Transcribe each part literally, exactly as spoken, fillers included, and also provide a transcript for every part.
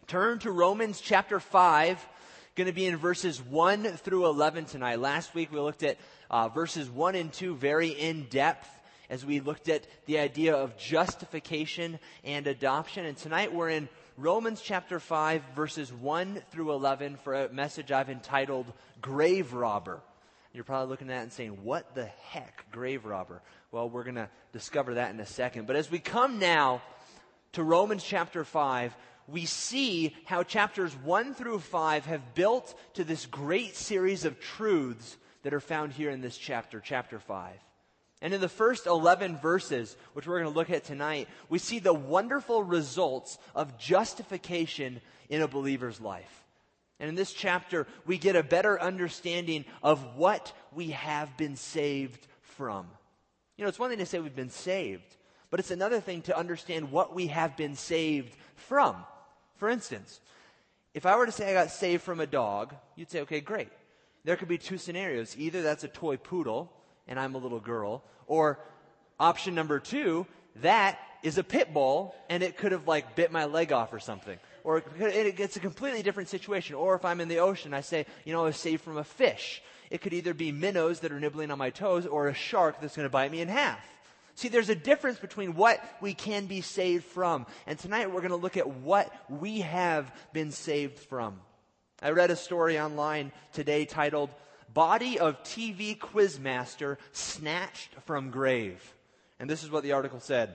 Turn to Romans chapter five, going to be in verses one through eleven tonight. Last week we looked at uh, verses one and two very in depth as we looked at the idea of justification and adoption. And tonight we're in Romans chapter five, verses one through eleven for a message I've entitled Grave Robber. You're probably looking at it and saying, what the heck, grave robber? Well, we're going to discover that in a second. But as we come now to Romans chapter five, we see how chapters one through five have built to this great series of truths that are found here in this chapter, chapter five. And in the first eleven verses, which we're going to look at tonight, we see the wonderful results of justification in a believer's life. And in this chapter, we get a better understanding of what we have been saved from. You know, it's one thing to say we've been saved, but it's another thing to understand what we have been saved from. For instance, if I were to say I got saved from a dog, you'd say, okay, great. There could be two scenarios. Either that's a toy poodle, and I'm a little girl, or option number two, that is a pit bull, and it could have like bit my leg off or something. Or it could, it, it's a completely different situation. Or if I'm in the ocean, I say, you know, I was saved from a fish. It could either be minnows that are nibbling on my toes or a shark that's going to bite me in half. See, there's a difference between what we can be saved from. And tonight we're going to look at what we have been saved from. I read a story online today titled, Body of T V Quizmaster Snatched from Grave. And this is what the article said.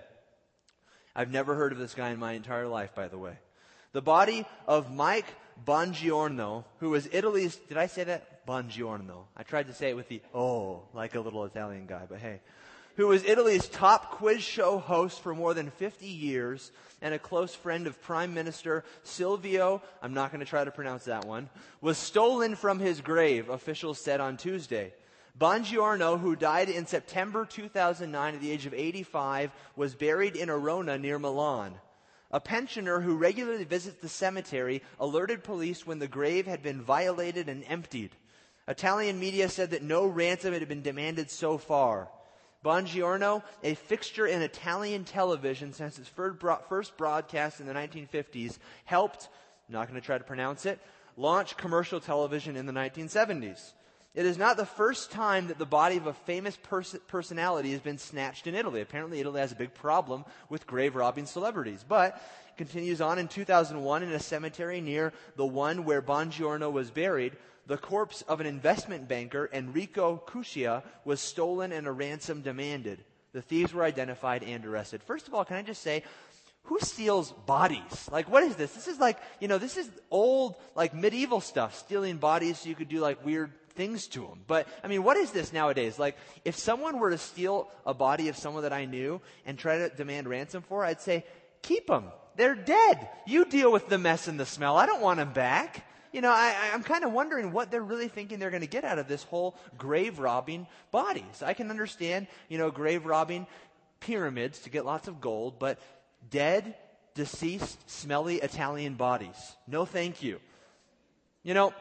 I've never heard of this guy in my entire life, by the way. The body of Mike Bongiorno, who was Italy's, did I say that? Bongiorno. I tried to say it with the, oh, like a little Italian guy, but hey. Who was Italy's top quiz show host for more than fifty years and a close friend of Prime Minister Silvio, I'm not going to try to pronounce that one, was stolen from his grave, officials said on Tuesday. Bongiorno, who died in September two thousand nine at the age of eighty-five, was buried in Arona near Milan. A pensioner who regularly visits the cemetery alerted police when the grave had been violated and emptied. Italian media said that no ransom had been demanded so far. Bongiorno, a fixture in Italian television since its first broadcast in the nineteen fifties, helped, I'm not going to try to pronounce it, launch commercial television in the nineteen seventies. It is not the first time that the body of a famous pers- personality has been snatched in Italy. Apparently, Italy has a big problem with grave-robbing celebrities. But it continues on in two thousand one in a cemetery near the one where Bongiorno was buried. The corpse of an investment banker, Enrico Cuccia, was stolen and a ransom demanded. The thieves were identified and arrested. First of all, can I just say, who steals bodies? Like, what is this? This is like, you know, this is old, like medieval stuff, stealing bodies so you could do like weird things to them. But, I mean, what is this nowadays? Like, if someone were to steal a body of someone that I knew and try to demand ransom for, I'd say, keep them. They're dead. You deal with the mess and the smell. I don't want them back. You know, I, I'm kind of wondering what they're really thinking they're going to get out of this whole grave robbing bodies. I can understand, you know, grave robbing pyramids to get lots of gold, but dead, deceased, smelly Italian bodies. No thank you. You know,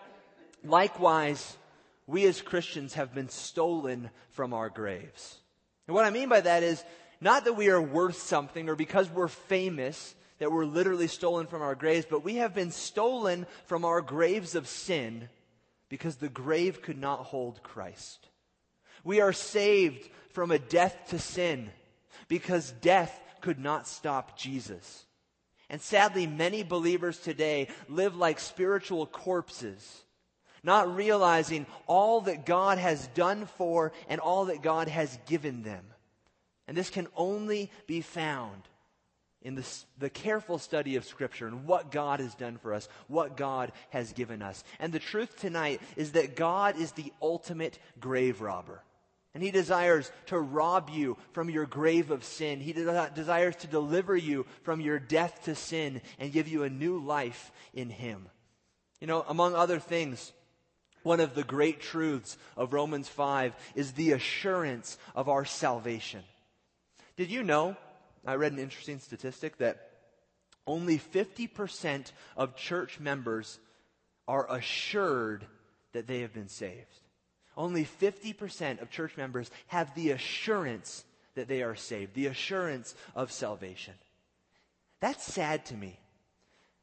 likewise, we as Christians have been stolen from our graves. And what I mean by that is not that we are worth something or because we're famous that we're literally stolen from our graves, but we have been stolen from our graves of sin because the grave could not hold Christ. We are saved from a death to sin because death could not stop Jesus. And sadly, many believers today live like spiritual corpses, not realizing all that God has done for and all that God has given them. And this can only be found in the, the careful study of Scripture and what God has done for us, what God has given us. And the truth tonight is that God is the ultimate grave robber. And He desires to rob you from your grave of sin. He de- desires to deliver you from your death to sin and give you a new life in Him. You know, among other things, one of the great truths of Romans five is the assurance of our salvation. Did you know, I read an interesting statistic that only fifty percent of church members are assured that they have been saved. Only fifty percent of church members have the assurance that they are saved, the assurance of salvation. That's sad to me.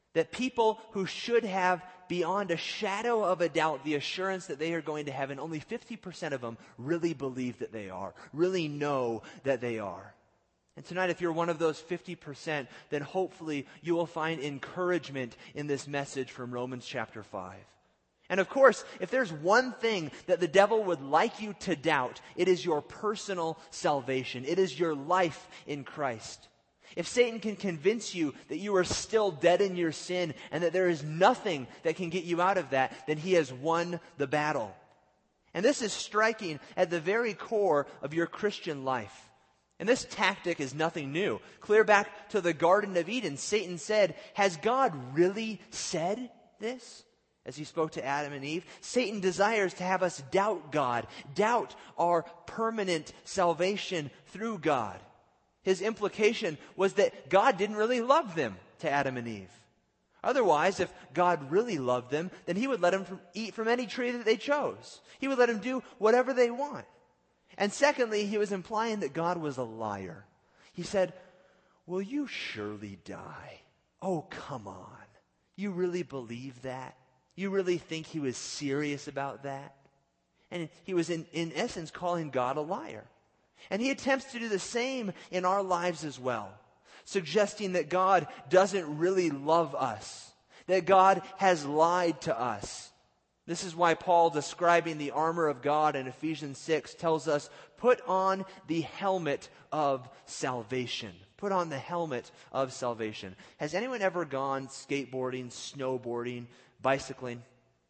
That people who should have, beyond a shadow of a doubt, the assurance that they are going to heaven, only fifty percent of them really believe that they are, really know that they are. And tonight, if you're one of those fifty percent, then hopefully you will find encouragement in this message from Romans chapter five. And of course, if there's one thing that the devil would like you to doubt, it is your personal salvation. It is your life in Christ. If Satan can convince you that you are still dead in your sin and that there is nothing that can get you out of that, then he has won the battle. And this is striking at the very core of your Christian life. And this tactic is nothing new. Clear back to the Garden of Eden, Satan said, "Has God really said this?" As he spoke to Adam and Eve, Satan desires to have us doubt God, doubt our permanent salvation through God. His implication was that God didn't really love them, to Adam and Eve. Otherwise, if God really loved them, then he would let them from, eat from any tree that they chose. He would let them do whatever they want. And secondly, he was implying that God was a liar. He said, "Will you surely die? Oh, come on. You really believe that? You really think he was serious about that?" And he was, in, in essence, calling God a liar. And he attempts to do the same in our lives as well, suggesting that God doesn't really love us, that God has lied to us. This is why Paul, describing the armor of God in Ephesians six, tells us, put on the helmet of salvation. Put on the helmet of salvation. Has anyone ever gone skateboarding, snowboarding, bicycling?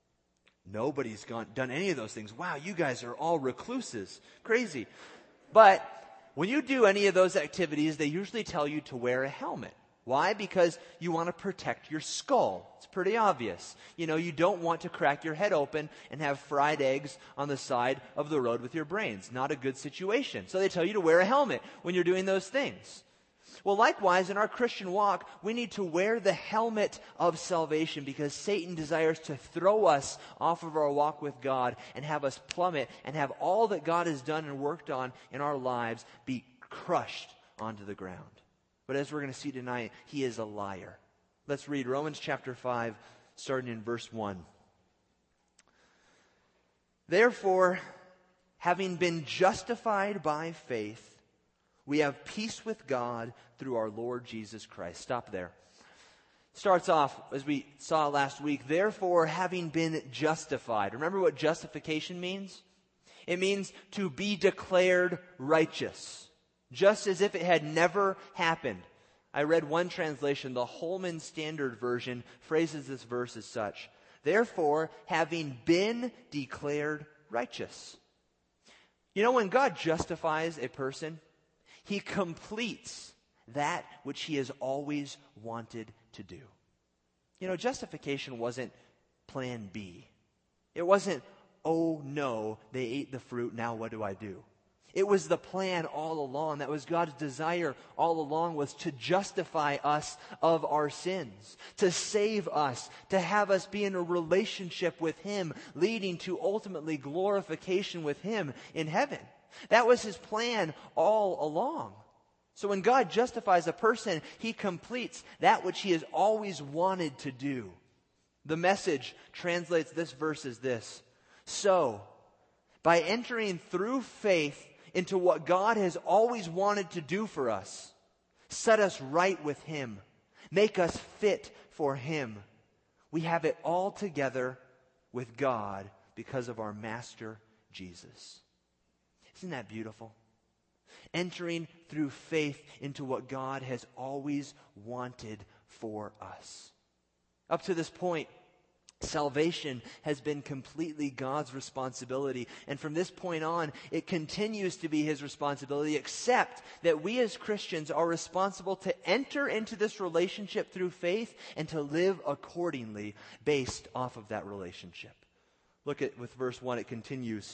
Nobody's gone done any of those things. Wow, you guys are all recluses. Crazy. But when you do any of those activities, they usually tell you to wear a helmet. Why? Because you want to protect your skull. It's pretty obvious. You know, you don't want to crack your head open and have fried eggs on the side of the road with your brains. Not a good situation. So they tell you to wear a helmet when you're doing those things. Well, likewise, in our Christian walk, we need to wear the helmet of salvation because Satan desires to throw us off of our walk with God and have us plummet and have all that God has done and worked on in our lives be crushed onto the ground. But as we're going to see tonight, he is a liar. Let's read Romans chapter five, starting in verse one. Therefore, having been justified by faith, we have peace with God through our Lord Jesus Christ. Stop there. Starts off, as we saw last week, therefore, having been justified. Remember what justification means? It means to be declared righteous, just as if it had never happened. I read one translation, the Holman Standard Version, phrases this verse as such. Therefore, having been declared righteous. You know, when God justifies a person, he completes that which he has always wanted to do. You know, justification wasn't plan B. It wasn't, oh no, they ate the fruit, now what do I do? It was the plan all along. That was God's desire all along, was to justify us of our sins, to save us, to have us be in a relationship with him, leading to ultimately glorification with him in heaven. That was his plan all along. So when God justifies a person, he completes that which he has always wanted to do. The Message translates this verse as this: so, by entering through faith into what God has always wanted to do for us, set us right with him, make us fit for him, we have it all together with God because of our Master Jesus. Isn't that beautiful? Entering through faith into what God has always wanted for us. Up to this point, salvation has been completely God's responsibility. And from this point on, it continues to be his responsibility, except that we as Christians are responsible to enter into this relationship through faith and to live accordingly based off of that relationship. Look at with verse one, it continues.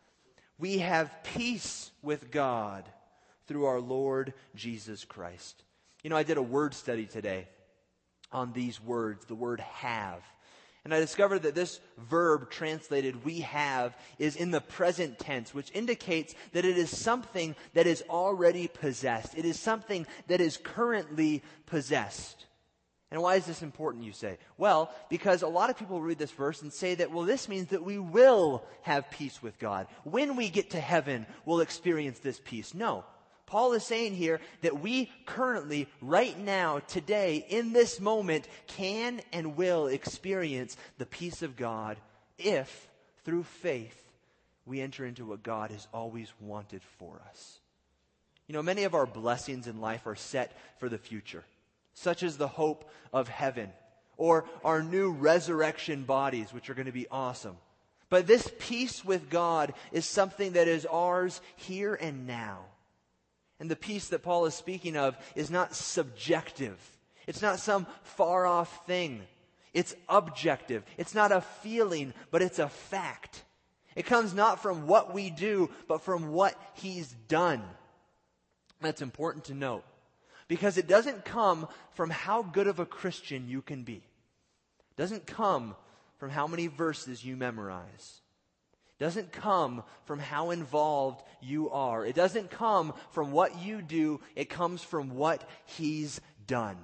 We have peace with God through our Lord Jesus Christ. You know, I did a word study today on these words, the word have. And I discovered that this verb translated we have is in the present tense, which indicates that it is something that is already possessed. It is something that is currently possessed. And why is this important, you say? Well, because a lot of people read this verse and say that, well, this means that we will have peace with God. When we get to heaven, we'll experience this peace. No. Paul is saying here that we currently, right now, today, in this moment, can and will experience the peace of God if, through faith, we enter into what God has always wanted for us. You know, many of our blessings in life are set for the future, such as the hope of heaven or our new resurrection bodies, which are going to be awesome. But this peace with God is something that is ours here and now. And the peace that Paul is speaking of is not subjective. It's not some far-off thing. It's objective. It's not a feeling, but it's a fact. It comes not from what we do, but from what He's done. That's important to note, because it doesn't come from how good of a Christian you can be. It doesn't come from how many verses you memorize. It doesn't come from how involved you are. It doesn't come from what you do. It comes from what He's done.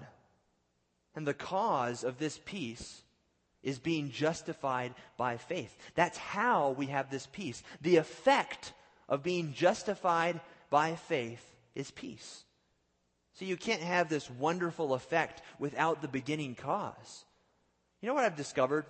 And the cause of this peace is being justified by faith. That's how we have this peace. The effect of being justified by faith is peace. So you can't have this wonderful effect without the beginning cause. You know what I've discovered?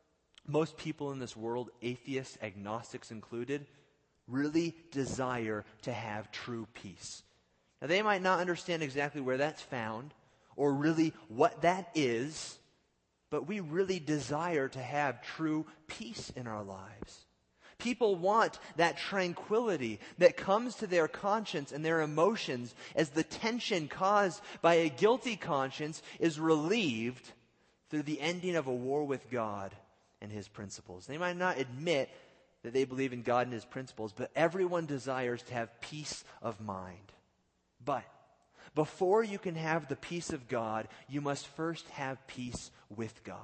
Most people in this world, atheists, agnostics included, really desire to have true peace. Now, they might not understand exactly where that's found or really what that is, but we really desire to have true peace in our lives. People want that tranquility that comes to their conscience and their emotions as the tension caused by a guilty conscience is relieved through the ending of a war with God and His principles. They might not admit that they believe in God and His principles, but everyone desires to have peace of mind. But before you can have the peace of God, you must first have peace with God.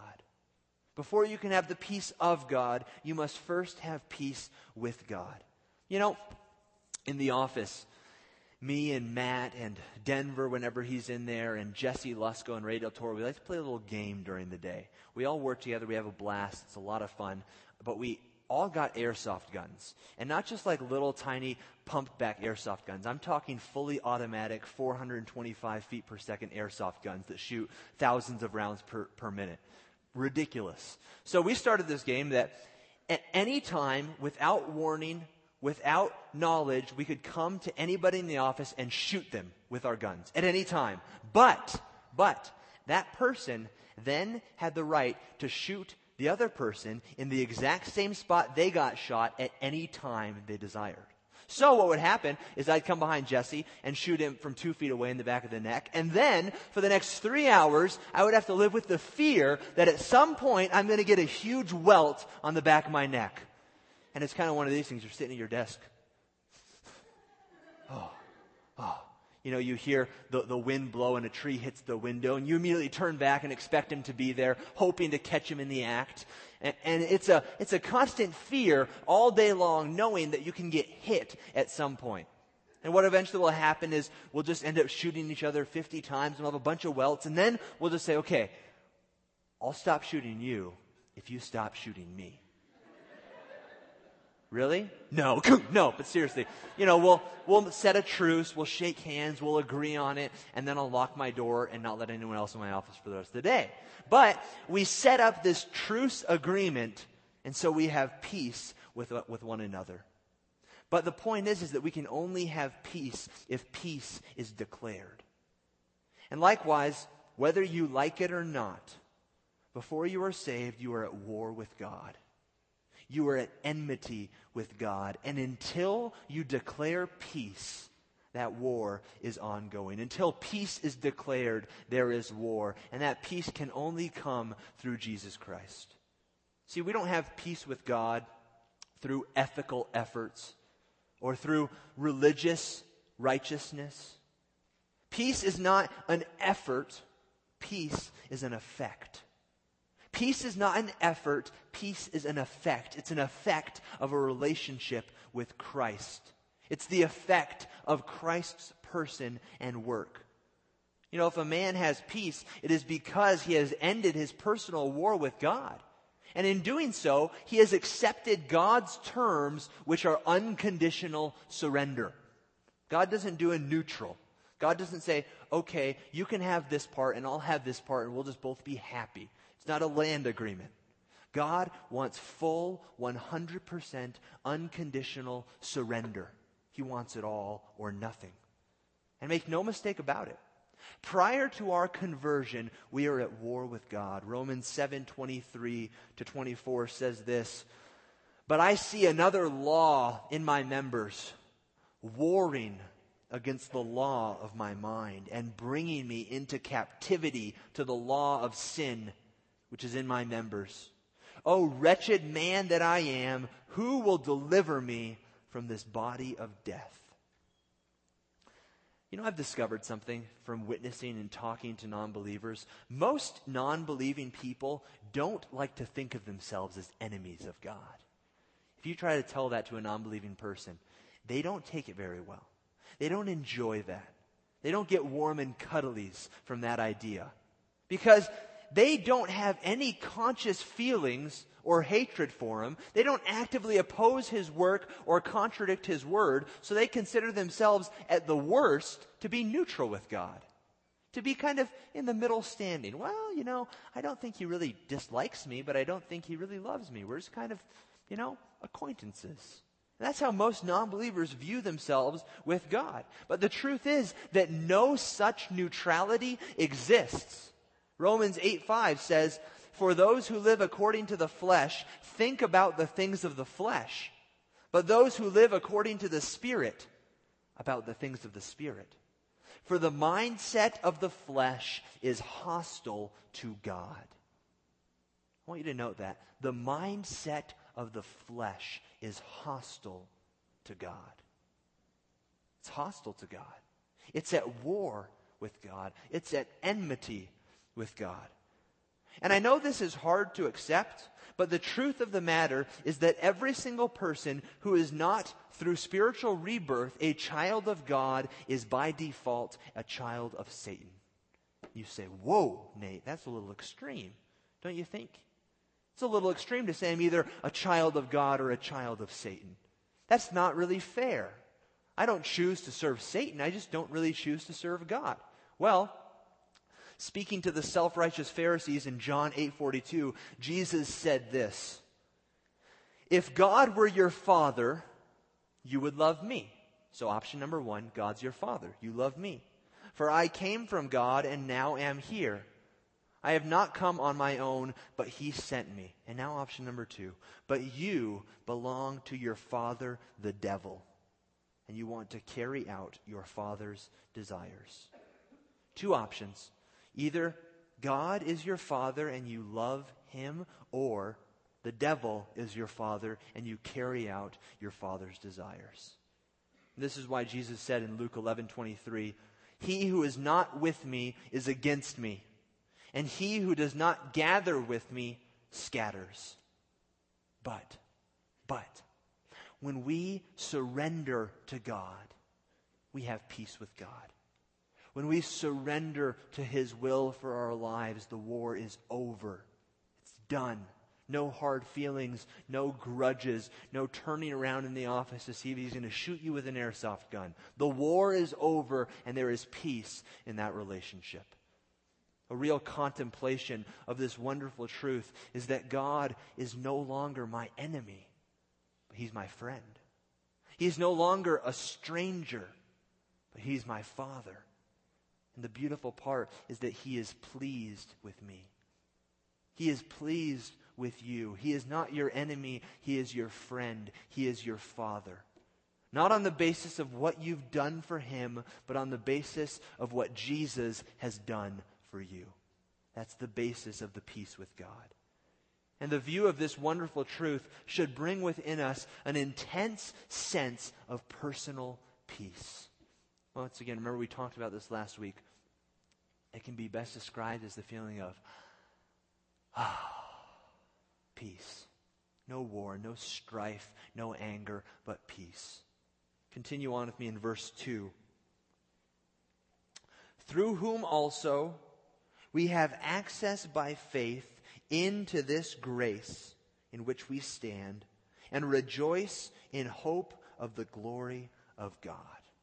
Before you can have the peace of God, you must first have peace with God. You know, in the office, me and Matt and Denver, whenever he's in there, and Jesse Lusko and Ray Del Toro, we like to play a little game during the day. We all work together. We have a blast. It's a lot of fun. But we all got airsoft guns. And not just like little tiny pumped back airsoft guns. I'm talking fully automatic four hundred twenty-five feet per second airsoft guns that shoot thousands of rounds per, per minute. Ridiculous. So we started this game that at any time, without warning, without knowledge, we could come to anybody in the office and shoot them with our guns at any time. But, but, that person then had the right to shoot the other person in the exact same spot they got shot at any time they desired. So what would happen is I'd come behind Jesse and shoot him from two feet away in the back of the neck. And then for the next three hours, I would have to live with the fear that at some point I'm going to get a huge welt on the back of my neck. And it's kind of one of these things. You're sitting at your desk. Oh, oh. You know, you hear the, the wind blow and a tree hits the window, and you immediately turn back and expect him to be there, hoping to catch him in the act. And, and it's a it's a constant fear all day long, knowing that you can get hit at some point. And what eventually will happen is we'll just end up shooting each other fifty times, and we'll have a bunch of welts, and then we'll just say, okay, I'll stop shooting you if you stop shooting me. Really? No, no, but seriously, you know, we'll we'll set a truce, we'll shake hands, we'll agree on it, and then I'll lock my door and not let anyone else in my office for the rest of the day. But we set up this truce agreement, and so we have peace with with one another. But the point is, is that we can only have peace if peace is declared. And likewise, whether you like it or not, before you are saved, you are at war with God. You are at enmity with God. And until you declare peace, that war is ongoing. Until peace is declared, there is war. And that peace can only come through Jesus Christ. See, we don't have peace with God through ethical efforts or through religious righteousness. Peace is not an effort. Peace is an effect. Peace is not an effort. Peace is an effect. It's an effect of a relationship with Christ. It's the effect of Christ's person and work. You know, if a man has peace, it is because he has ended his personal war with God. And in doing so, he has accepted God's terms, which are unconditional surrender. God doesn't do a neutral. God doesn't say, okay, you can have this part and I'll have this part and we'll just both be happy. It's not a land agreement. God wants full, one hundred percent unconditional surrender. He wants it all or nothing. And make no mistake about it. Prior to our conversion, we are at war with God. Romans seven twenty-three to twenty-four says this, "But I see another law in my members, warring against the law of my mind and bringing me into captivity to the law of sin, which is in my members. O wretched man that I am, who will deliver me from this body of death?" You know, I've discovered something from witnessing and talking to non-believers. Most non-believing people don't like to think of themselves as enemies of God. If you try to tell that to a non-believing person, they don't take it very well. They don't enjoy that. They don't get warm and cuddlies from that idea. Because they don't have any conscious feelings or hatred for him. They don't actively oppose his work or contradict his word, so they consider themselves, at the worst, to be neutral with God. To be kind of in the middle standing. Well, you know, I don't think he really dislikes me, but I don't think he really loves me. We're just kind of, you know, acquaintances. That's how most non-believers view themselves with God. But the truth is that no such neutrality exists. Romans eight five says, "For those who live according to the flesh think about the things of the flesh, but those who live according to the Spirit about the things of the Spirit. For the mindset of the flesh is hostile to God." I want you to note that. The mindset of the flesh is hostile to God. It's hostile to God. It's at war with God. It's at enmity with God. And I know this is hard to accept, but the truth of the matter is that every single person who is not, through spiritual rebirth, a child of God is by default a child of Satan. You say, whoa, Nate, that's a little extreme, don't you think? It's a little extreme to say I'm either a child of God or a child of Satan. That's not really fair. I don't choose to serve Satan, I just don't really choose to serve God. Well, speaking to the self-righteous Pharisees in John eight forty-two, Jesus said this, "If God were your father, you would love me." So option number one, God's your father. You love me. "For I came from God and now am here. I have not come on my own, but he sent me." And now option number two, "But you belong to your father, the devil, and you want to carry out your father's desires." Two options. Either God is your father and you love him, or the devil is your father and you carry out your father's desires. This is why Jesus said in Luke eleven twenty-three, "He who is not with me is against me, and he who does not gather with me scatters." But, but, when we surrender to God, we have peace with God. When we surrender to his will for our lives, the war is over. It's done. No hard feelings, no grudges, no turning around in the office to see if he's going to shoot you with an airsoft gun. The war is over and there is peace in that relationship. A real contemplation of this wonderful truth is that God is no longer my enemy, but he's my friend. He's no longer a stranger, but he's my Father. And the beautiful part is that he is pleased with me. He is pleased with you. He is not your enemy. He is your friend. He is your Father. Not on the basis of what you've done for him, but on the basis of what Jesus has done for you. That's the basis of the peace with God. And the view of this wonderful truth should bring within us an intense sense of personal peace. Once again, remember we talked about this last week. It can be best described as the feeling of, ah, peace. No war, no strife, no anger, but peace. Continue on with me in verse two. through whom also we have access by faith into this grace in which we stand, and rejoice in hope of the glory of God.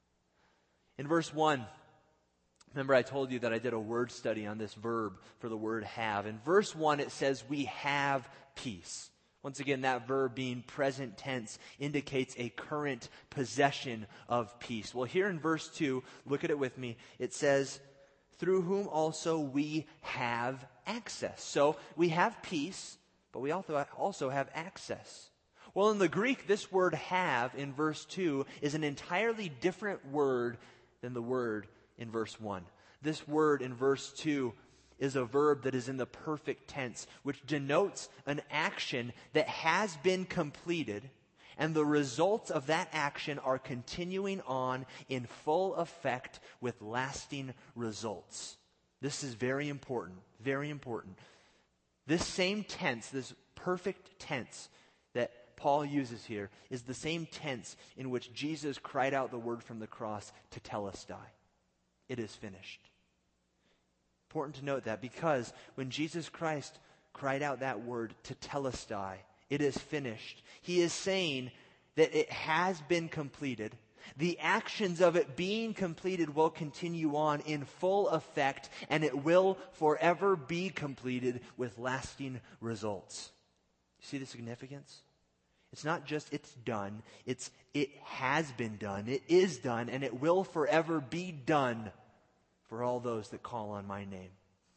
In verse one, remember I told you that I did a word study on this verb for the word have. In verse one it says we have peace. Once again, that verb being present tense indicates a current possession of peace. Well, here in verse two, look at it with me. It says, through whom also we have access. So we have peace, but we also have access. Well, in the Greek, this word have in verse two is an entirely different word than the word in verse one. This word in verse two is a verb that is in the perfect tense, which denotes an action that has been completed, and the results of that action are continuing on in full effect with lasting results. This is very important, very important. This same tense, this perfect tense that Paul uses here, is the same tense in which Jesus cried out the word from the cross, tetelestai. It is finished. Important to note that, because when Jesus Christ cried out that word, tetelestai, it is finished, he is saying that it has been completed. The actions of it being completed will continue on in full effect, and it will forever be completed with lasting results. You see the significance? It's not just it's done, it's it has been done, it is done, and it will forever be done for all those that call on my name.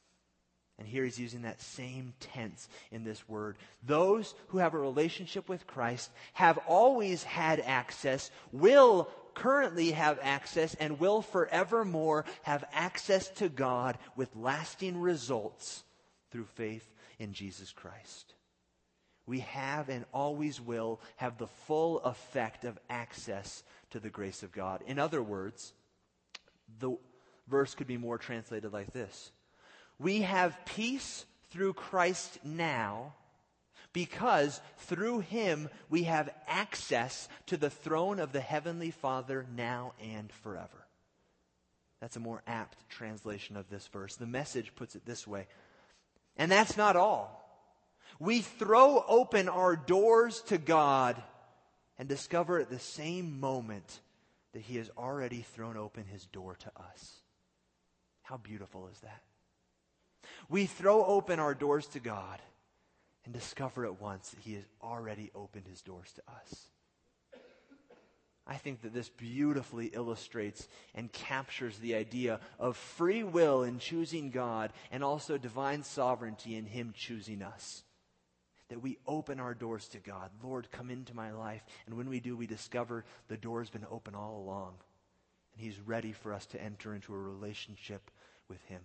And here he's using that same tense in this word. Those who have a relationship with Christ have always had access, will currently have access, and will forevermore have access to God with lasting results through faith in Jesus Christ. We have and always will have the full effect of access to the grace of God. In other words, the verse could be more translated like this. We have peace through Christ now, because through him we have access to the throne of the Heavenly Father now and forever. That's a more apt translation of this verse. The Message puts it this way. And that's not all. We throw open our doors to God and discover at the same moment that he has already thrown open his door to us. How beautiful is that? We throw open our doors to God and discover at once that he has already opened his doors to us. I think that this beautifully illustrates and captures the idea of free will in choosing God, and also divine sovereignty in him choosing us. That we open our doors to God. Lord, come into my life. And when we do, we discover the door's been open all along. And he's ready for us to enter into a relationship with him.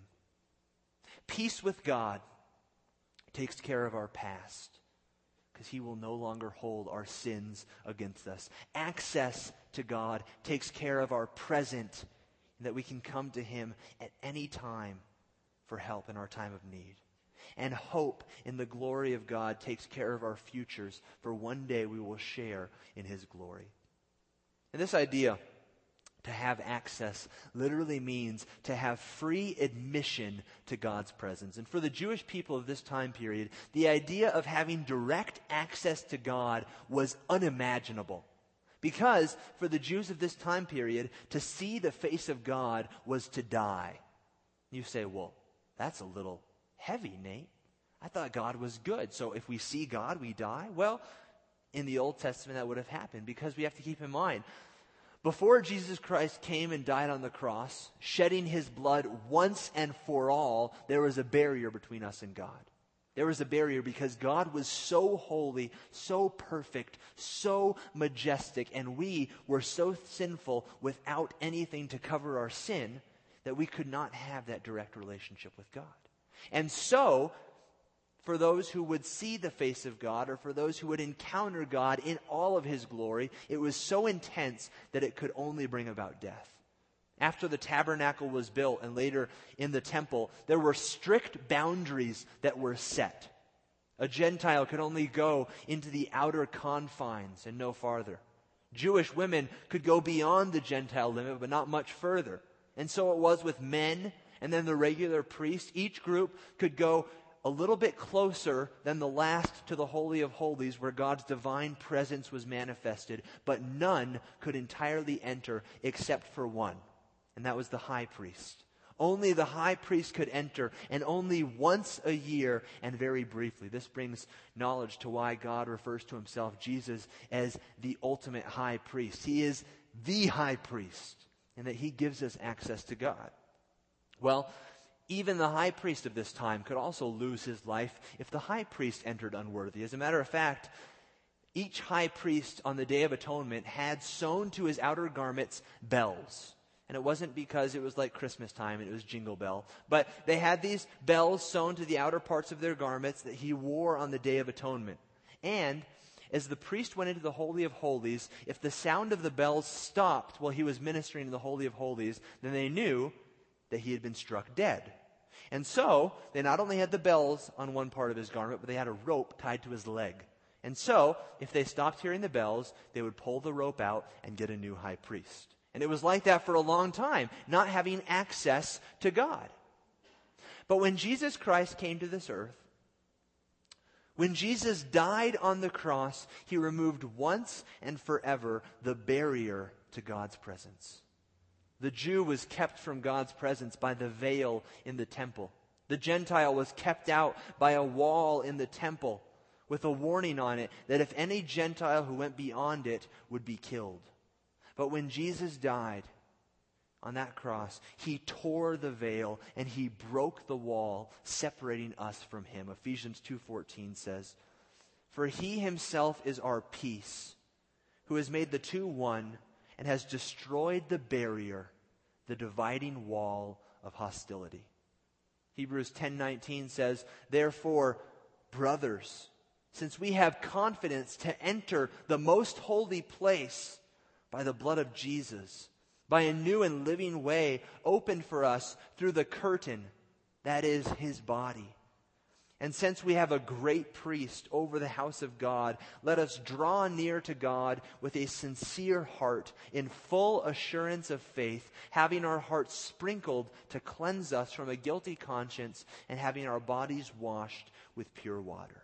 Peace with God takes care of our past, because he will no longer hold our sins against us. Access to God takes care of our present, that we can come to him at any time for help in our time of need. And hope in the glory of God takes care of our futures, for one day we will share in his glory. And this idea, to have access, literally means to have free admission to God's presence. And for the Jewish people of this time period, the idea of having direct access to God was unimaginable. Because for the Jews of this time period, to see the face of God was to die. You say, well, that's a little heavy, Nate. I thought God was good. So if we see God, we die? Well, in the Old Testament, that would have happened, because we have to keep in mind, before Jesus Christ came and died on the cross, shedding his blood once and for all, there was a barrier between us and God. There was a barrier because God was so holy, so perfect, so majestic, and we were so sinful without anything to cover our sin that we could not have that direct relationship with God. And so, for those who would see the face of God, or for those who would encounter God in all of his glory, it was so intense that it could only bring about death. After the tabernacle was built, and later in the temple, there were strict boundaries that were set. A Gentile could only go into the outer confines and no farther. Jewish women could go beyond the Gentile limit, but not much further. And so it was with men and then the regular priest. Each group could go a little bit closer than the last to the Holy of Holies where God's divine presence was manifested, but none could entirely enter except for one, and that was the high priest. Only the high priest could enter, and only once a year and very briefly. This brings knowledge to why God refers to himself, Jesus, as the ultimate high priest. He is the high priest, and that he gives us access to God. Well, even the high priest of this time could also lose his life if the high priest entered unworthy. As a matter of fact, each high priest on the Day of Atonement had sewn to his outer garments bells. And it wasn't because it was like Christmas time and it was Jingle Bell. But they had these bells sewn to the outer parts of their garments that he wore on the Day of Atonement. And as the priest went into the Holy of Holies, if the sound of the bells stopped while he was ministering in the Holy of Holies, then they knew that he had been struck dead. And so, they not only had the bells on one part of his garment, but they had a rope tied to his leg. And so, if they stopped hearing the bells, they would pull the rope out and get a new high priest. And it was like that for a long time, not having access to God. But when Jesus Christ came to this earth, when Jesus died on the cross, he removed once and forever the barrier to God's presence. The Jew was kept from God's presence by the veil in the temple. The Gentile was kept out by a wall in the temple with a warning on it that if any Gentile who went beyond it would be killed. But when Jesus died on that cross, he tore the veil and he broke the wall separating us from him. Ephesians two fourteen says, "For he himself is our peace, who has made the two one and has destroyed the barrier, the dividing wall of hostility." Hebrews ten nineteen says, "Therefore, brothers, since we have confidence to enter the most holy place by the blood of Jesus, by a new and living way opened for us through the curtain, that is his body. And since we have a great priest over the house of God, let us draw near to God with a sincere heart, in full assurance of faith, having our hearts sprinkled to cleanse us from a guilty conscience, and having our bodies washed with pure water."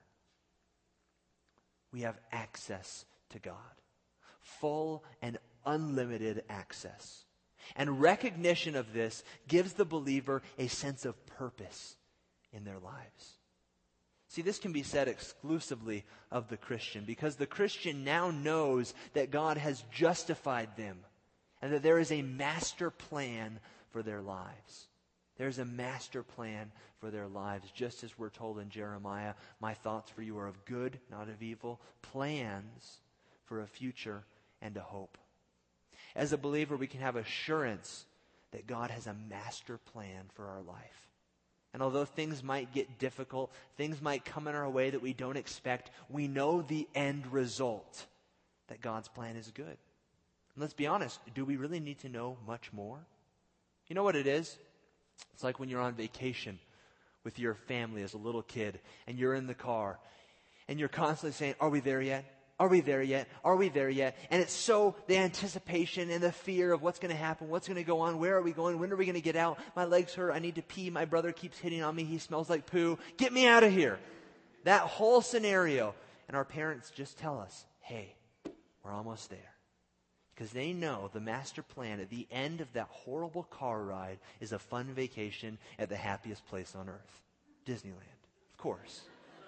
We have access to God. Full and unlimited access. And recognition of this gives the believer a sense of purpose in their lives. See, this can be said exclusively of the Christian, because the Christian now knows that God has justified them and that there is a master plan for their lives. There's a master plan for their lives, just as we're told in Jeremiah, "My thoughts for you are of good, not of evil, plans for a future and a hope." As a believer, we can have assurance that God has a master plan for our life. And although things might get difficult, things might come in our way that we don't expect, we know the end result, that God's plan is good. And let's be honest, do we really need to know much more? You know what it is? It's like when you're on vacation with your family as a little kid, and you're in the car, and you're constantly saying, "Are we there yet? Are we there yet? Are we there yet?" And it's so the anticipation and the fear of what's going to happen, what's going to go on, where are we going, when are we going to get out? My legs hurt, I need to pee, my brother keeps hitting on me, he smells like poo, get me out of here. That whole scenario. And our parents just tell us, "Hey, we're almost there." Because they know the master plan at the end of that horrible car ride is a fun vacation at the happiest place on earth. Disneyland, of course.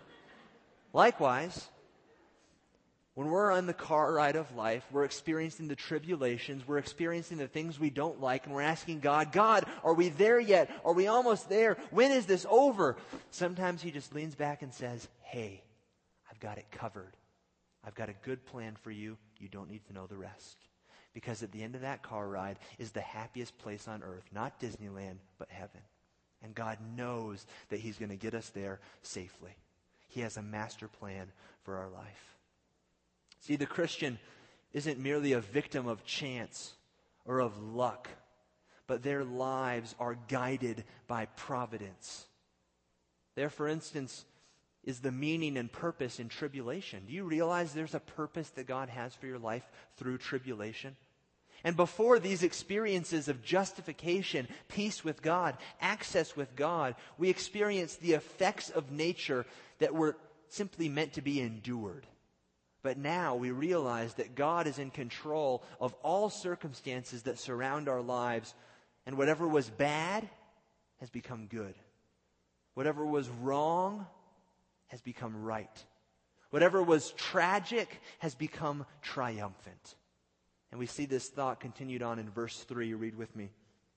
Likewise, when we're on the car ride of life, we're experiencing the tribulations, we're experiencing the things we don't like, and we're asking God, "God, are we there yet? Are we almost there? When is this over?" Sometimes he just leans back and says, "Hey, I've got it covered. I've got a good plan for you. You don't need to know the rest." Because at the end of that car ride is the happiest place on earth, not Disneyland, but heaven. And God knows that he's going to get us there safely. He has a master plan for our life. See, the Christian isn't merely a victim of chance or of luck, but their lives are guided by providence. There, for instance, is the meaning and purpose in tribulation. Do you realize there's a purpose that God has for your life through tribulation? And before these experiences of justification, peace with God, access with God, we experience the effects of nature that were simply meant to be endured. But now we realize that God is in control of all circumstances that surround our lives, and whatever was bad has become good. Whatever was wrong has become right. Whatever was tragic has become triumphant. And we see this thought continued on in verse three. Read with me.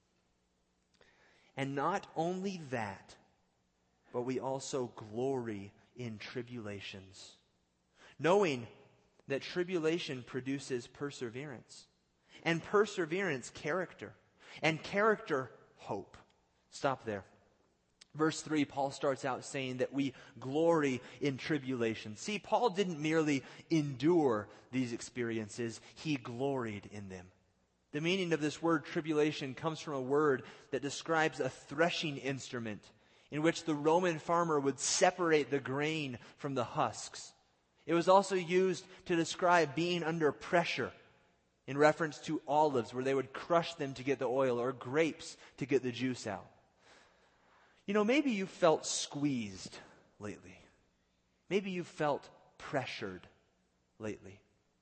And not only that, but we also glory in tribulations, knowing that tribulation produces perseverance, and perseverance, character, and character, hope. Stop there. Verse three, Paul starts out saying that we glory in tribulation. See, Paul didn't merely endure these experiences, he gloried in them. The meaning of this word tribulation comes from a word that describes a threshing instrument in which the Roman farmer would separate the grain from the husks. It was also used to describe being under pressure in reference to olives, where they would crush them to get the oil, or grapes to get the juice out. You know, maybe you felt squeezed lately. Maybe you felt pressured lately.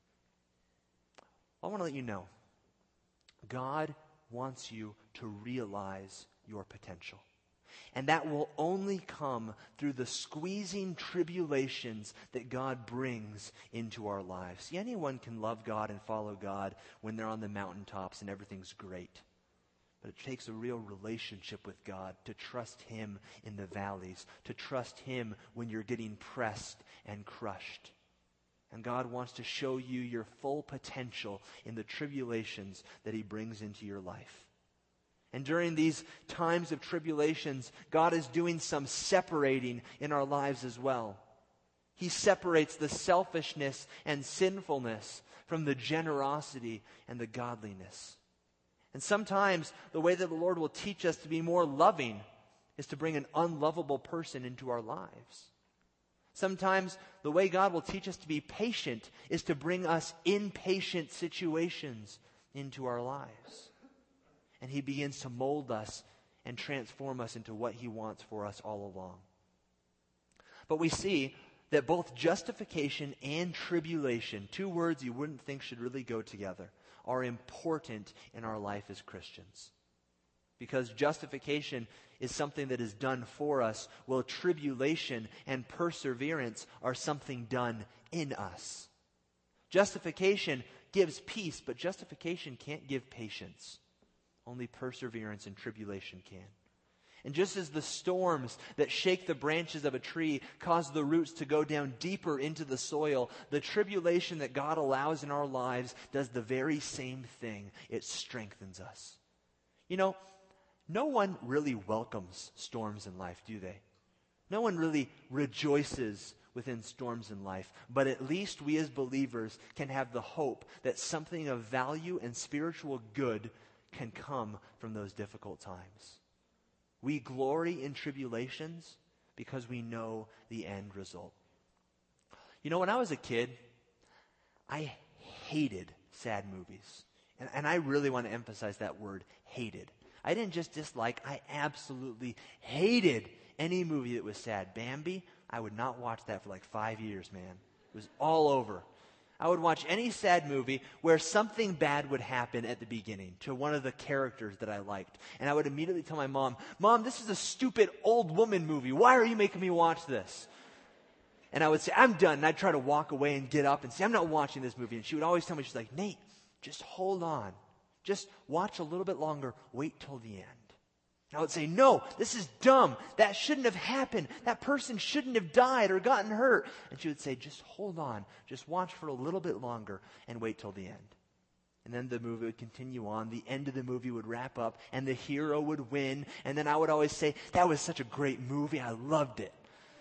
I want to let you know, God wants you to realize your potential. And that will only come through the squeezing tribulations that God brings into our lives. See, anyone can love God and follow God when they're on the mountaintops and everything's great. But it takes a real relationship with God to trust Him in the valleys, to trust Him when you're getting pressed and crushed. And God wants to show you your full potential in the tribulations that He brings into your life. And during these times of tribulations, God is doing some separating in our lives as well. He separates the selfishness and sinfulness from the generosity and the godliness. And sometimes the way that the Lord will teach us to be more loving is to bring an unlovable person into our lives. Sometimes the way God will teach us to be patient is to bring us impatient situations into our lives. And He begins to mold us and transform us into what He wants for us all along. But we see that both justification and tribulation, two words you wouldn't think should really go together, are important in our life as Christians. Because justification is something that is done for us, while tribulation and perseverance are something done in us. Justification gives peace, but justification can't give patience. Only perseverance and tribulation can. And just as the storms that shake the branches of a tree cause the roots to go down deeper into the soil, the tribulation that God allows in our lives does the very same thing. It strengthens us. You know, no one really welcomes storms in life, do they? No one really rejoices within storms in life. But at least we as believers can have the hope that something of value and spiritual good can come from those difficult times. We glory in tribulations because we know the end result. You know, when I was a kid, I hated sad movies. And, and I really want to emphasize that word, hated. I didn't just dislike, I absolutely hated any movie that was sad. Bambi, I would not watch that for like five years, man. It was all over. I would watch any sad movie where something bad would happen at the beginning to one of the characters that I liked. And I would immediately tell my mom, Mom, this is a stupid old woman movie. Why are you making me watch this? And I would say, I'm done. And I'd try to walk away and get up and say, I'm not watching this movie. And she would always tell me, she's like, Nate, just hold on. Just watch a little bit longer. Wait till the end. I would say, no, this is dumb. That shouldn't have happened. That person shouldn't have died or gotten hurt. And she would say, just hold on. Just watch for a little bit longer and wait till the end. And then the movie would continue on. The end of the movie would wrap up and the hero would win. And then I would always say, that was such a great movie. I loved it.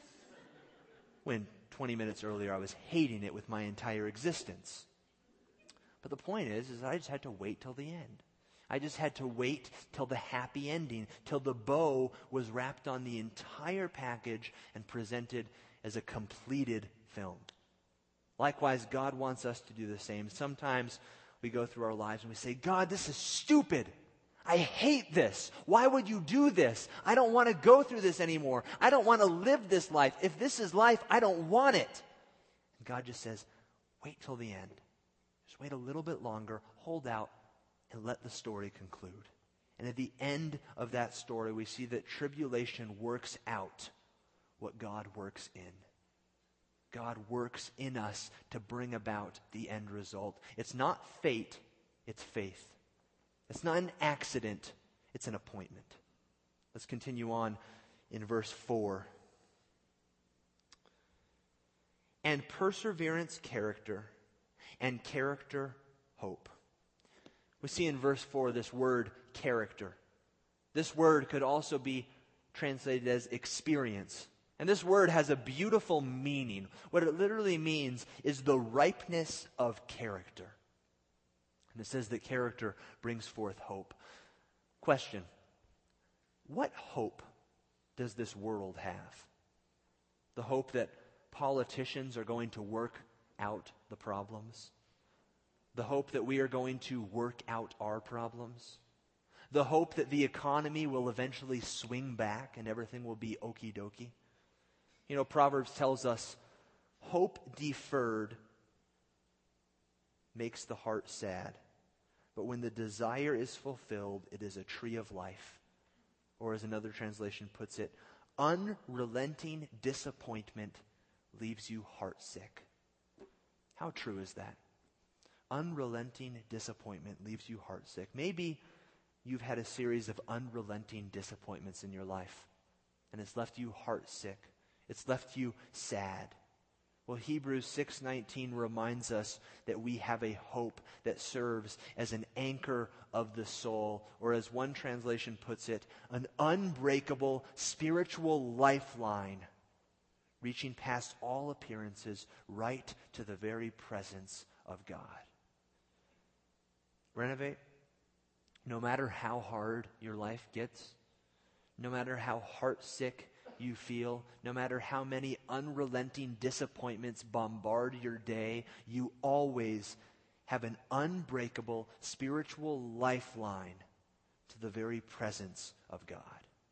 When twenty minutes earlier I was hating it with my entire existence. But the point is, is I just had to wait till the end. I just had to wait till the happy ending, till the bow was wrapped on the entire package and presented as a completed film. Likewise, God wants us to do the same. Sometimes we go through our lives and we say, God, this is stupid. I hate this. Why would you do this? I don't want to go through this anymore. I don't want to live this life. If this is life, I don't want it. And God just says, wait till the end. Just wait a little bit longer, hold out, and let the story conclude. And at the end of that story, we see that tribulation works out what God works in. God works in us to bring about the end result. It's not fate, it's faith. It's not an accident, it's an appointment. Let's continue on in verse four. And perseverance, character, and character, hope. We see in verse four this word, character. This word could also be translated as experience. And this word has a beautiful meaning. What it literally means is the ripeness of character. And it says that character brings forth hope. Question: what hope does this world have? The hope that politicians are going to work out the problems? The hope that we are going to work out our problems? The hope that the economy will eventually swing back and everything will be okie dokie? You know, Proverbs tells us, hope deferred makes the heart sad. But when the desire is fulfilled, it is a tree of life. Or as another translation puts it, unrelenting disappointment leaves you heartsick. How true is that? Unrelenting disappointment leaves you heartsick. Maybe you've had a series of unrelenting disappointments in your life, and it's left you heartsick. It's left you sad. Well, Hebrews six nineteen reminds us that we have a hope that serves as an anchor of the soul, or as one translation puts it, an unbreakable spiritual lifeline reaching past all appearances right to the very presence of God. Renovate, no matter how hard your life gets, no matter how heartsick you feel, no matter how many unrelenting disappointments bombard your day, you always have an unbreakable spiritual lifeline to the very presence of God.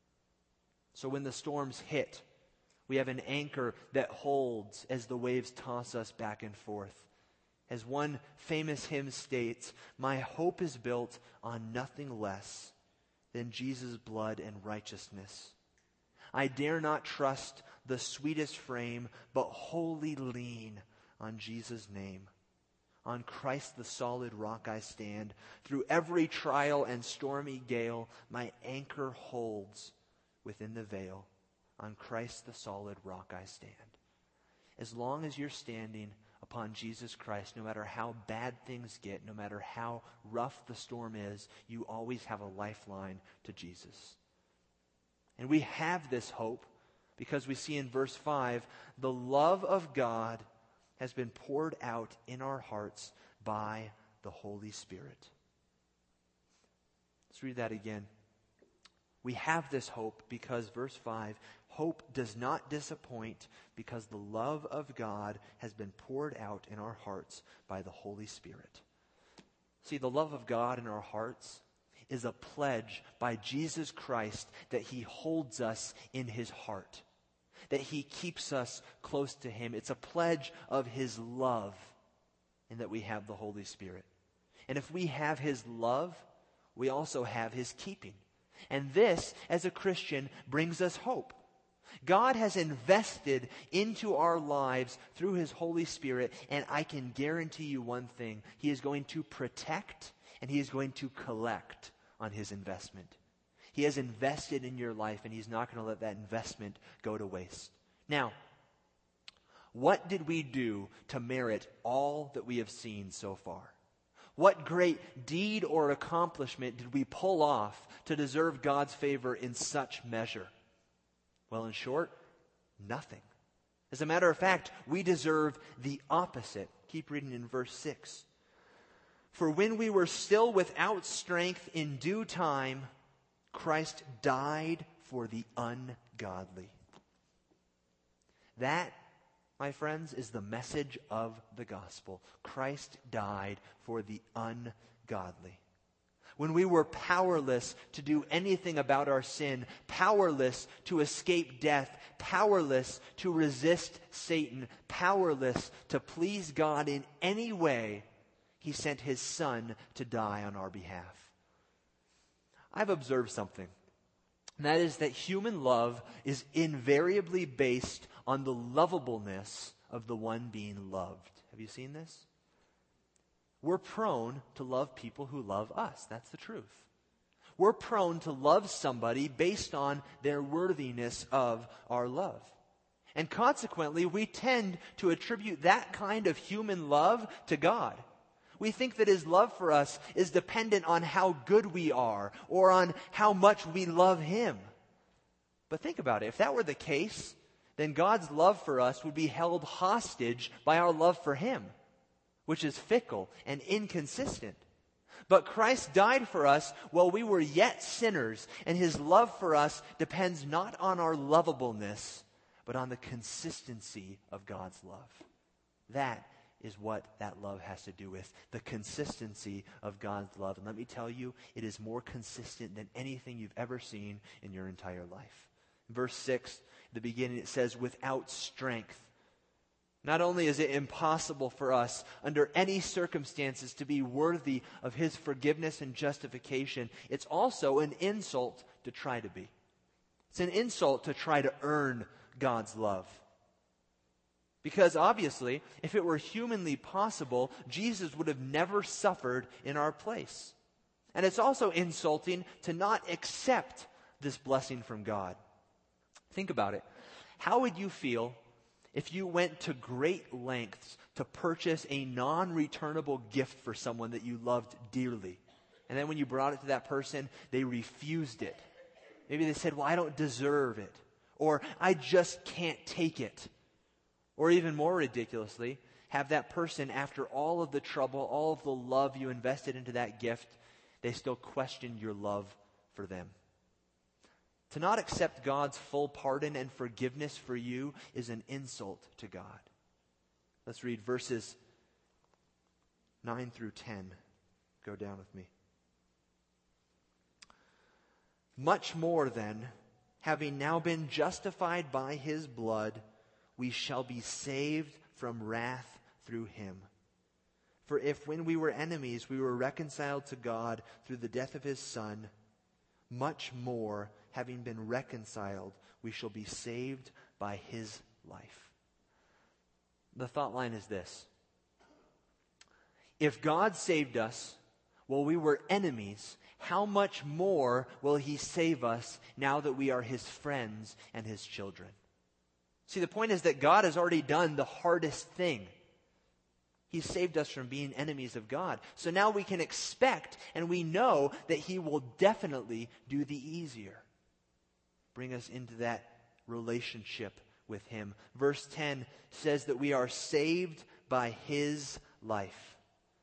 So when the storms hit, we have an anchor that holds as the waves toss us back and forth. As one famous hymn states, my hope is built on nothing less than Jesus' blood and righteousness. I dare not trust the sweetest frame, but wholly lean on Jesus' name. On Christ the solid rock I stand. Through every trial and stormy gale, my anchor holds within the veil. On Christ the solid rock I stand. As long as you're standing upon Jesus Christ, no matter how bad things get, no matter how rough the storm is, you always have a lifeline to Jesus. And we have this hope because we see in verse five, the love of God has been poured out in our hearts by the Holy Spirit. Let's read that again. We have this hope because, verse five, hope does not disappoint because the love of God has been poured out in our hearts by the Holy Spirit. See, the love of God in our hearts is a pledge by Jesus Christ that He holds us in His heart, that He keeps us close to Him. It's a pledge of His love, and that we have the Holy Spirit. And if we have His love, we also have His keeping. And this, as a Christian, brings us hope. God has invested into our lives through His Holy Spirit, and I can guarantee you one thing. He is going to protect and He is going to collect on His investment. He has invested in your life, and He's not going to let that investment go to waste. Now, what did we do to merit all that we have seen so far? What great deed or accomplishment did we pull off to deserve God's favor in such measure? Well, in short, nothing. As a matter of fact, we deserve the opposite. Keep reading in verse six. For when we were still without strength, in due time, Christ died for the ungodly. That my friends, is the message of the gospel. Christ died for the ungodly. When we were powerless to do anything about our sin, powerless to escape death, powerless to resist Satan, powerless to please God in any way, he sent his Son to die on our behalf. I've observed something. And that is that human love is invariably based on the lovableness of the one being loved. Have you seen this? We're prone to love people who love us. That's the truth. We're prone to love somebody based on their worthiness of our love. And consequently, we tend to attribute that kind of human love to God. We think that his love for us is dependent on how good we are or on how much we love him. But think about it. If that were the case, then God's love for us would be held hostage by our love for him, which is fickle and inconsistent. But Christ died for us while we were yet sinners, and his love for us depends not on our lovableness, but on the consistency of God's love. That is what that love has to do with, the consistency of God's love. And let me tell you, it is more consistent than anything you've ever seen in your entire life. In verse six, at the beginning, it says, without strength. Not only is it impossible for us under any circumstances to be worthy of his forgiveness and justification, it's also an insult to try to be. It's an insult to try to earn God's love. Because obviously, if it were humanly possible, Jesus would have never suffered in our place. And it's also insulting to not accept this blessing from God. Think about it. How would you feel if you went to great lengths to purchase a non-returnable gift for someone that you loved dearly, and then when you brought it to that person, they refused it? Maybe they said, well, I don't deserve it, or I just can't take it. Or even more ridiculously, have that person, after all of the trouble, all of the love you invested into that gift, they still question your love for them. To not accept God's full pardon and forgiveness for you is an insult to God. Let's read verses nine through ten. Go down with me. Much more then, having now been justified by his blood, we shall be saved from wrath through him. For if when we were enemies, we were reconciled to God through the death of his Son, much more, having been reconciled, we shall be saved by his life. The thought line is this. If God saved us while we were enemies, how much more will he save us now that we are his friends and his children? See, the point is that God has already done the hardest thing. He saved us from being enemies of God. So now we can expect and we know that he will definitely do the easier. Bring us into that relationship with him. Verse ten says that we are saved by his life.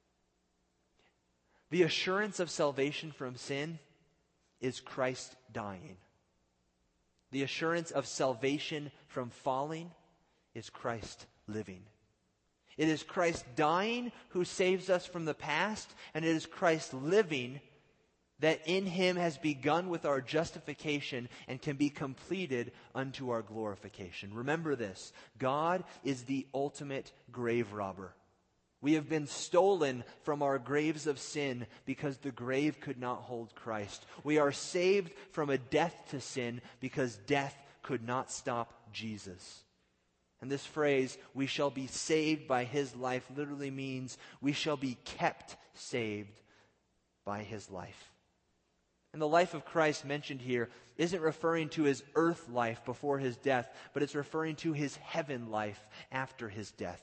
The assurance of salvation from sin is Christ dying. The assurance of salvation from falling is Christ living. It is Christ dying who saves us from the past, and it is Christ living that in him has begun with our justification and can be completed unto our glorification. Remember this, God is the ultimate grave robber. We have been stolen from our graves of sin because the grave could not hold Christ. We are saved from a death to sin because death could not stop Jesus. And this phrase, we shall be saved by his life, literally means we shall be kept saved by his life. And the life of Christ mentioned here isn't referring to his earth life before his death, but it's referring to his heaven life after his death.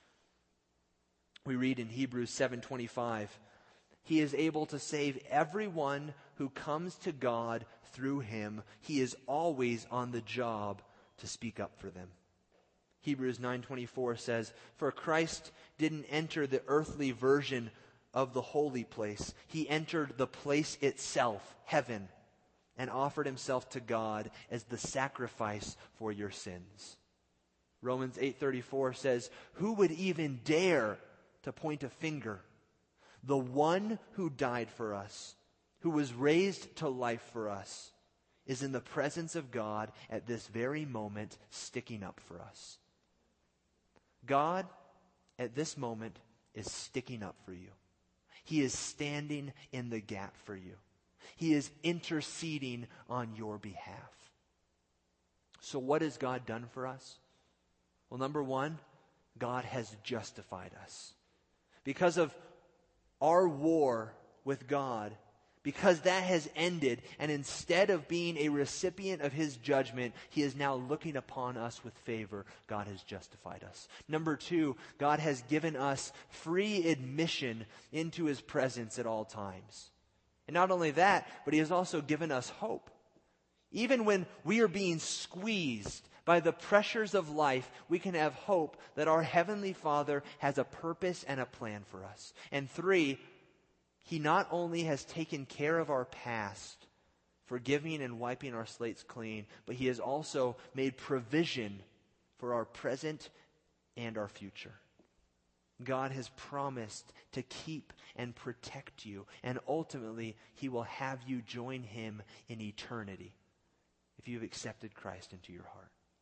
We read in Hebrews seven twenty-five, he is able to save everyone who comes to God through him. He is always on the job to speak up for them. Hebrews nine twenty-four says, for Christ didn't enter the earthly version of the holy place. He entered the place itself, heaven, and offered himself to God as the sacrifice for your sins. Romans eight thirty-four says, "Who would even dare to point a finger? The one who died for us, who was raised to life for us, is in the presence of God at this very moment, sticking up for us." God, at this moment, is sticking up for you. He is standing in the gap for you. He is interceding on your behalf. So what has God done for us? Well, number one, God has justified us. Because of our war with God, because that has ended, and instead of being a recipient of His judgment, He is now looking upon us with favor. God has justified us. Number two, God has given us free admission into His presence at all times. And not only that, but He has also given us hope. Even when we are being squeezed by the pressures of life, we can have hope that our Heavenly Father has a purpose and a plan for us. And three, He not only has taken care of our past, forgiving and wiping our slates clean, but He has also made provision for our present and our future. God has promised to keep and protect you, and ultimately He will have you join Him in eternity if you've accepted Christ into your heart.